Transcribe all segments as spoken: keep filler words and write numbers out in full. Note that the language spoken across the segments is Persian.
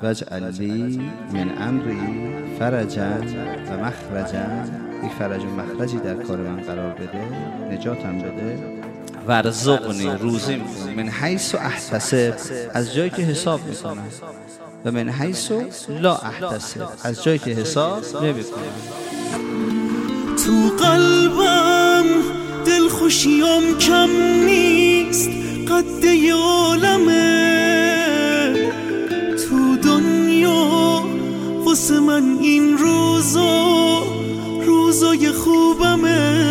واجعل لی من امری فرجا و مخرجا، یک فرج و مخرجی در کار من قرار بده، نجاتم بده. ورزقنی، روزی میکنم، من حیث احتسب، از جایی که حساب میکنم، و من حیث لا احتسب، از جایی که حساب نمیکنم. تو قلبم دل خوشیم کم نیست، قد عالمه تو دنیا، واسه من این روزا روزای خوبمه.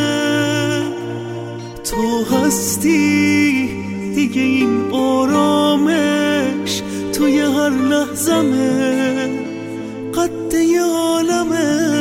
تو هستی دیگه، این آرامش توی هر لحظمه، قد عالمه.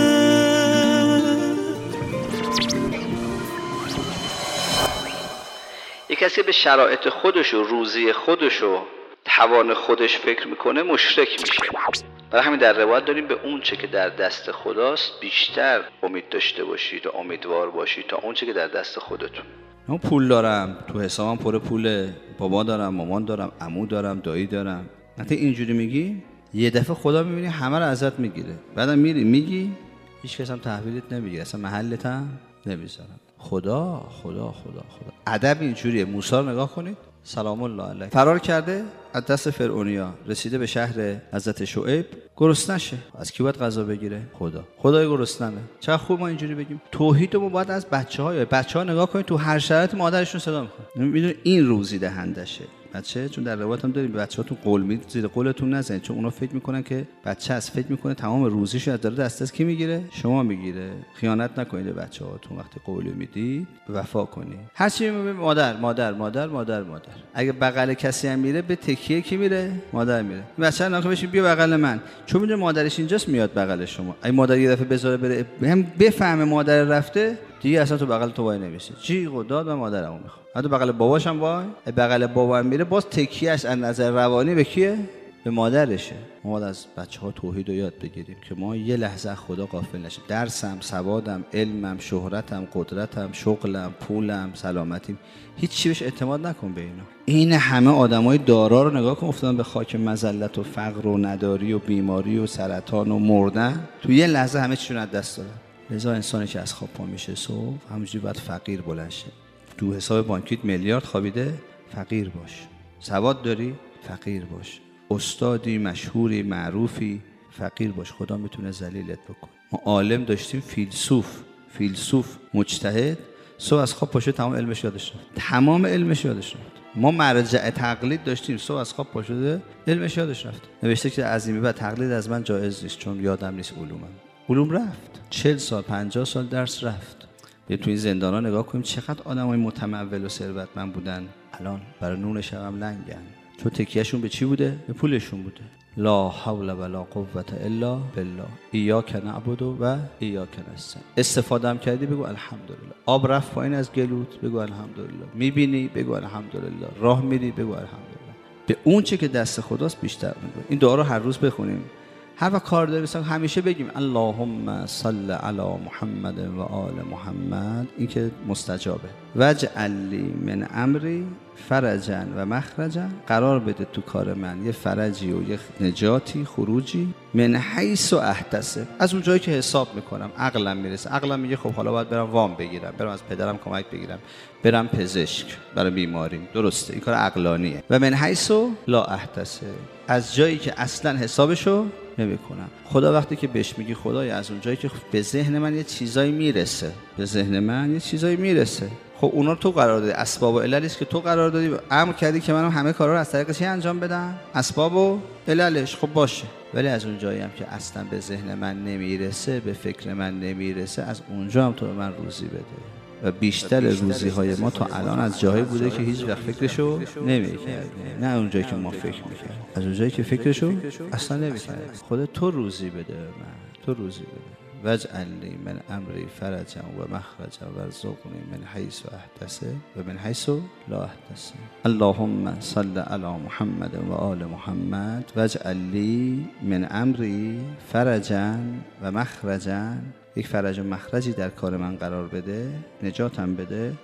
یک کسی به شرایط خودش و روزی خودش و توان خودش فکر میکنه مشرک میشه. برای همین در روایت داریم به اون چه که در دست خداست بیشتر امید داشته باشید و امیدوار باشید تا اون چه که در دست خودتون. من پول دارم، تو حسابم پر پوله، بابا دارم، مامان دارم، عمو دارم، دایی دارم. وقتی اینجوری میگی یه دفعه خدا میبینی همه رو ازت میگیره، بعدم میری میگی هیچ کس هم تحویلت نمیگیره، اصلا محلت هم نمیذارن. خدا خدا خدا خدا ادب اینجوریه. موسی رو نگاه کنید، سلام الله علیه، فرار کرده از دست فرعونیا، رسیده به شهر حضرت شعیب، گرسنه شه. از کی باید غذا بگیره؟ خدا. خدای گرسنه. چقدر خوب ما اینجوری بگیم. توحیدمون باید از بچه‌ها، بچه‌ها نگاه کنید تو هر شرایط مادرشون صدا میکنه، میدونید این روزی دهندشه بچه. چون در روایت هم داریم بچه‌هاتون قول میدید زیر قولتون نزنید، چون اونا فکر میکنن که بچه از فکر میکنه تمام روزیشو از داره دست از کی میگیره؟ شما میگیره. خیانت نکنید به بچه‌هاتون، وقتی قول میدید وفا کنید. هر چی میگه مادر مادر مادر مادر مادر. اگه بغل کسی هم میره به تکیه کی میره؟ مادر میره. بچه‌ها ناکه بشین بیا بغل من، چون میدونه مادرش اینجاست میاد بغل شما. اگه مادر یه دفعه بذاره بره هم بفهمه مادر رفته، دیگه اصلا تو بغل تو وای نمیشه. جیغ و داد و مادرمو میخوام. حتی بغل باباش هم وای، بغل بابا هم میره، باز تکیهش از نظر روانی به کیه؟ به مادرشه. ما باید از بچه‌ها توحید رو یاد بگیریم که ما یه لحظه خدا غافل نشیم. درسم، سوادم، علمم، شهرتم، قدرتم، شغلم، پولم، سلامتیم، هیچ چی بهش اعتماد نکن به اینا. این همه آدمای دارا رو نگاه کن افتادن به خاک مذلت و فقر و نداری و بیماری و سرطان و مردن، تو یه لحظه همه چیشون از دست دادن. لذا انسانی که از خواب پا میشه صبح همونجوری باید فقیر بلند شه. تو حساب بانکیت میلیارد خوابیده، فقیر باش. سواد داری، فقیر باش. استادی مشهوری معروفی، فقیر باش. خدا میتونه ذلیلت بکنه. ما عالم داشتیم، فیلسوف فیلسوف مجتهد، صبح از خواب پاشه تمام علمش یادش رفت، تمام علمش یادش رفت. ما مرجع تقلید داشتیم، صبح از خواب پا شده علمش یادش رفت، نوشته که از این به بعد تقلید از من جایز نیست چون یادم نیست علومم. علوم رفت، چهل سال پنجاه سال درس رفت. بیا توی زندانا نگاه کنیم چقدر آدمای متمول و ثروتمند بودن، الان برای نون شبم لنگن، چون تکیهشون به چی بوده؟ به پولشون بوده. لا حول ولا قوة الا بالله، ایاک نعبد و ایاک نستعین. استفاده هم کردی بگو الحمدلله. آب رفت پایین از گلوت بگو الحمدلله. میبینی بگو الحمدلله. راه میری بگو الحمدلله. به اون چه که دست خداست بیشتر میگو. این دعا رو هر روز بخونیم. هر وقت کار داریم مثلا همیشه بگیم اللهم صل علی محمد و آل محمد، این که مستجابه. واجعل لی من امری فرجا و مخرجا، قرار بده تو کار من یه فرجی و یه نجاتی، خروجی. من حیث احتسب، از اون جایی که حساب میکنم عقلم میرسه. عقلم میگه خب حالا باید برم وام بگیرم، برم از پدرم کمک بگیرم، برم پزشک برای بیماریم، درسته، این کار عقلانیه. و من حیث لا احتسب، از جایی که اصلا حسابشو نمیکنم. خدا وقتی که بهش میگی خدای از اون جایی که به ذهن من یه چیزایی میرسه، به ذهن من یه چیزایی میرسه، خب اونا رو تو قرار دادی، اسباب و عللیست که تو قرار دادی، امر کردی که منم همه کارا رو از طریق چی انجام بدم؟ اسباب و عللش. خب باشه، ولی از اون جایی هم که اصلا به ذهن من نمیرسه، به فکر من نمیرسه، از اونجا هم تو به من روزی بده. و بیشتر روزی های ما تا الان از جایی بوده که هیچ وقت فکرشو نمی‌کردیم، نه اون جایی که ما فکر می‌کردیم، از اون جایی که فکرشو اصلا نمی‌کردیم. خدا تو روزی بده من، تو روزی بده. واجعل لی من امری فرجا و مخرجا وارزقنی من حیث احتسب و من حیث لا احتسب. اللهم صل علی محمد و آل محمد واجعل لی من امری فرجا و مخرجا، یک فرج و مخرجی در کار من قرار بده، نجاتم بده.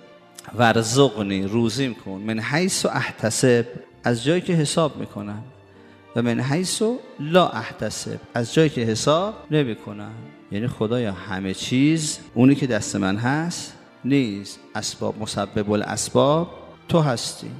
ورزقنی، روزیم کن، من حیث احتسب، از جایی که حساب میکنم. و من حیث لا احتسب، از جایی که حساب نمی کنم. یعنی خدایا همه چیز اونی که دست من هست نیست، اسباب مسبب الاسباب تو هستی.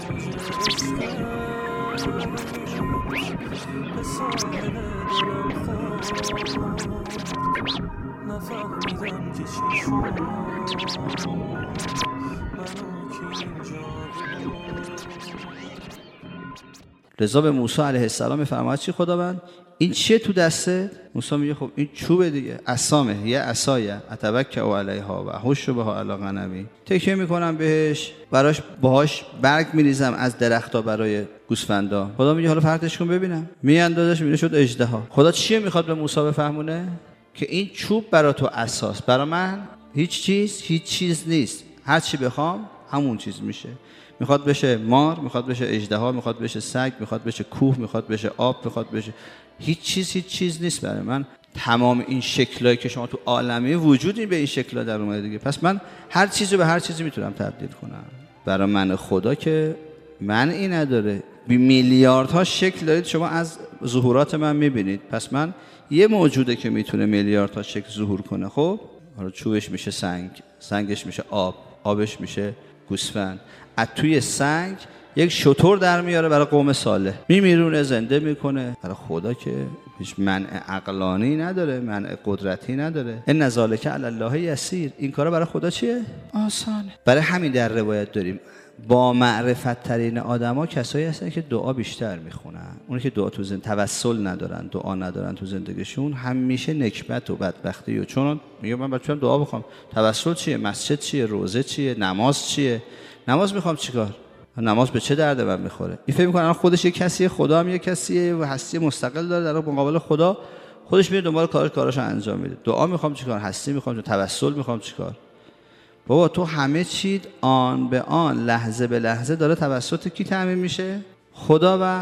لذا به موسی علیه السلام میفرماید چی خداوند؟ این چیه تو دسته؟ موسی میگه خب این چوبه دیگه، عصامه، یه عصایه اتوکل علیها و احش بها علی غنمی، تکیه میکنم بهش، براش باهاش برگ میریزم از درختا برای گوسفندا. خدا میگه حالا پرتش کن ببینم، میاندازش میره شد اژدها. خدا چیه میخواد به موسی بفهمونه؟ که این چوب برا تو اساس، برا من هیچ چیز هیچ چیز نیست، هر چی بخوام همون چیز میشه. میخواد بشه مار، میخواد بشه اژدها، میخواد بشه سگ، میخواد بشه کوه، میخواد بشه آب، میخواد بشه هیچ چیز هیچ چیز نیست برای من. تمام این شکلایی که شما تو عالمه وجودی به این شکلا در اومده دیگه، پس من هر چیزی به هر چیزی میتونم تبدیل کنم. برای من خدا که منعی نداره. بی میلیاردها شکل دارید شما از ظهورات من میبینید، پس من یه موجوده که میتونه میلیاردها شکل ظهور کنه. خب حالا چوبش میشه سنگ، سنگش میشه آب، آبش میشه گوسفند، از توی سنگ یک شتر در میاره برای قوم صالح، میمیرونه، زنده میکنه. برای خدا که هیچ منع عقلانی نداره، منع قدرتی نداره. ان ذالک علی الله یسیر، این کارا برای خدا چیه؟ آسانه. برای همین در روایت داریم با معرفت ترین آدما کسایی هستن که دعا بیشتر میخونن. اونی که دعا تو زندگی توسل ندارن، دعا ندارن تو زندگیشون، همیشه نکبت و بدبختی و چون میگه من بچه‌ام دعا بخوام. توسل چیه؟ مسجد چیه؟ روزه چیه؟ نماز چیه؟ نماز میخوام چیکار؟ نماز به چه درد من میخوره؟ این فکر میکنه خودش یک کسیه، خدا هم یک کسیه و هستی مستقل داره در مقابل خدا، خودش میره دنبال کارش کاراشو انجام میده. دعا میخوام چیکار؟ هستی میخوام، توسل میخوام چیکار؟ بابا تو همه چیز آن به آن، لحظه به لحظه داره توسط کی تامین میشه؟ خدا و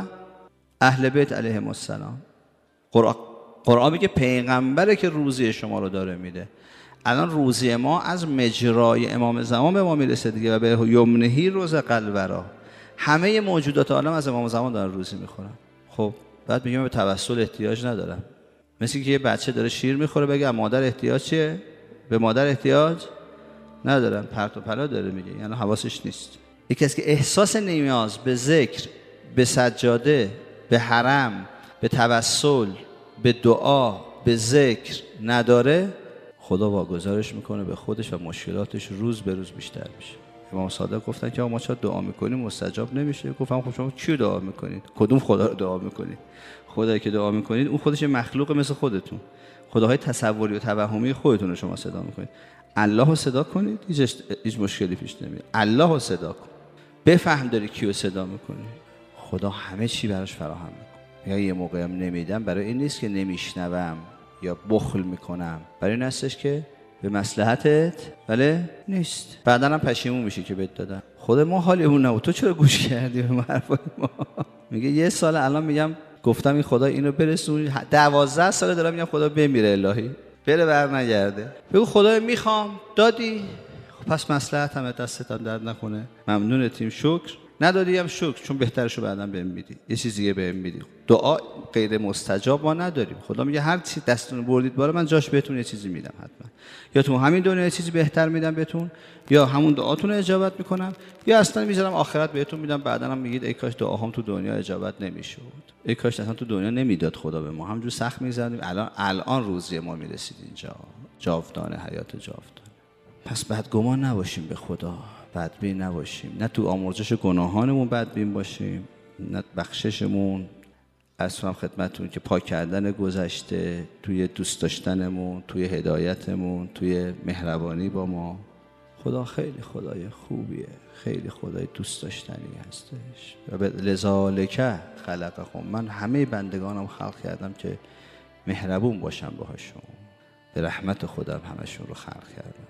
اهل بیت علیهم السلام. قرآن قرآن میگه پیغمبره که روزی شما رو داره میده. الان روزی ما از مجرای امام زمان به ما میرسه دیگه و به یمنهی روز قلورا. همه موجودات عالم از امام زمان دارن روزی میخورن. خب بعد میگم به توسل احتیاج ندارم. مثل که یه بچه داره شیر میخوره بگه مادر احتیاج چیه؟ به مادر احتیاج ندارن، پرت و پلا داره میگه، یعنی حواسش نیست. یکی از که احساس نیاز به ذکر، به سجاده، به حرم، به توسل، به دعا، به ذکر نداره، خدا واگذارش میکنه به خودش و مشکلاتش روز به روز بیشتر میشه. امام صادق گفتن که ما چرا دعا میکنیم مستجاب نمیشه؟ گفتم خب شما چی دعا میکنید؟ کدوم خدا رو دعا میکنید؟ خدایی که دعا میکنید اون خودش مخلوق مثل خودتون، خداهای تصوری و توهمی خودتون رو شما صدا میکنید. الله رو صدا کنید هیچ هیچ مشکلی پیش نمیاد. الله رو صدا کن، بفهم داری کیو صدا میکنی، خدا همه چی براش فراهم میکنه. یا یه موقعی هم نمیدم برای این نیست که نمیشنوم یا بخل میکنم، برای این هستش که به مصلحتت بله نیست، بعدا هم پشیمون میشی که بهت دادم. خود ما حالیمون نبود، تو چرا گوش کردی به حرفای ما؟ میگه یه سال الان میگم گفتم این خدا اینو برسون، دوازده سال دارم میگم خدا بمیره الهی بره بر نگرده. بگو خدای میخوام دادی، خب پس مصلحت هم دستت درد نکنه، ممنونتیم، شکر. ندادی هم شکر، چون بهترشو بعداً بهم میدی، یه چیز دیگه بهم میدی. دعا غیر مستجاب ما نداریم. خدا میگه هر چی دستتون بردید بالا من جاش بهتون یه چیزی میدم حتما. یا تو همین دنیا یه چیزی بهتر میدم بهتون، یا همون دعاتون رو اجابت میکنم، یا اصلا میذارم آخرت بهتون میدم، بعداً هم میگید ای کاش دعاهام تو دنیا اجابت نمیشد، ای کاش اصلا تو دنیا نمیداد خدا به ما، همونجور سخت میزدیم، الان الان روزی ما میرسید اینجا، جاودانه حیات جاودانه. پس بدگمان نباشیم به خدا، بدبین نباشیم، نه تو آمرزش گناهانمون بدبین باشیم، نه بخششمون اصلا خدمتون که پاک کردن گذشته، توی دوست داشتنمون، توی هدایتمون، توی مهربانی با ما. خدا خیلی خدای خوبیه، خیلی خدای دوست داشتنی هستش. و لذالک خلقکم، من همه بندگانم خلق کردم که مهربون باشم باهاشون، به رحمت خودم همشون رو خلق کردم.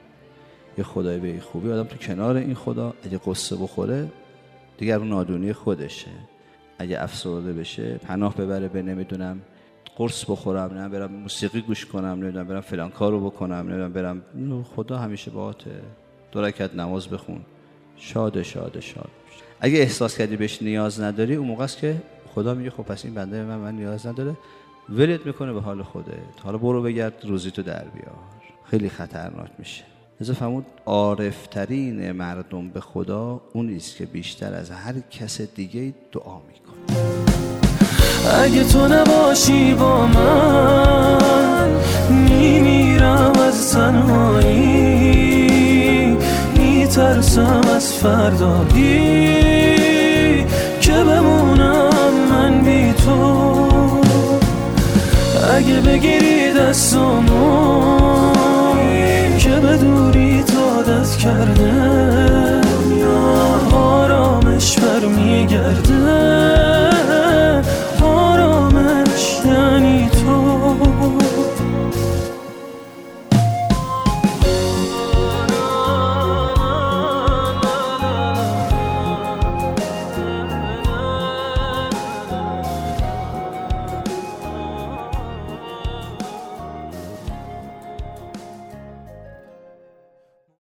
یه خدای به خوبی، آدم تو کنار این خدا اگه قصه بخوره دیگر اون نادونی خودشه، اگه افسرده بشه پناه ببره به نمیدونم قرص بخورم، نه برم موسیقی گوش کنم، نمیدونم برم فلان کارو بکنم، نمیدونم برم، خدا همیشه باهاته. دو رکعت نماز بخون، شاد شاد شاد. اگه احساس کردی بهش نیاز نداری، اون موقع است که خدا میگه خب پس این بنده من من نیاز نداره، ولت میکنه به حال خودت، حالا برو بگرد روزیتو در بیار. خیلی خطرناک میشه. لذا فرمود عارفترین مردم به خدا اون است که بیشتر از هر کس دیگه دعا میکنه. اگه تو نباشی با من میمیرم از تنهایی، میترسم از فردایی که بمونم من بی تو. اگه بگیری دستامو که به دوری عادت کرده، آرامش برمیگرده.